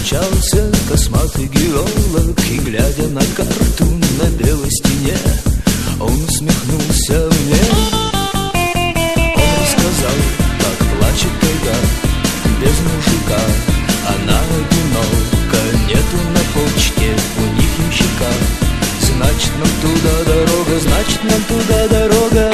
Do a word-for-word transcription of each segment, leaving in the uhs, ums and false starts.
Встречался косматый геолог, и, глядя на карту на белой стене, он усмехнулся мне. Он рассказал, как плачет тайга без мужика. Она одинока, нету на почте у них ямщика. Значит, нам туда дорога, значит, нам туда дорога.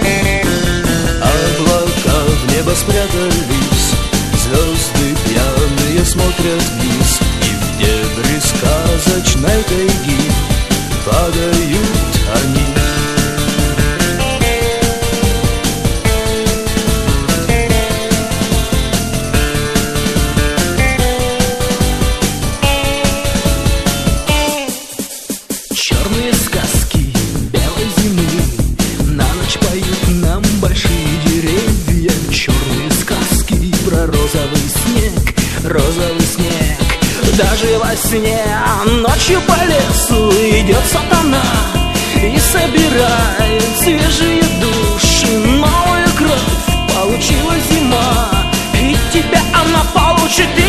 Облака в небо спрятались, звезды пьяные смотрят вниз, и в дебри сказочной тайги падают они. Черные сказки белой зимы на ночь поют нам большие деревья. Черные сказки про розовый снег, розовый снег. Даже во сне ночью по лесу идет сатана и собирает свежие души. Новую кровь получила зима, и тебя она получит.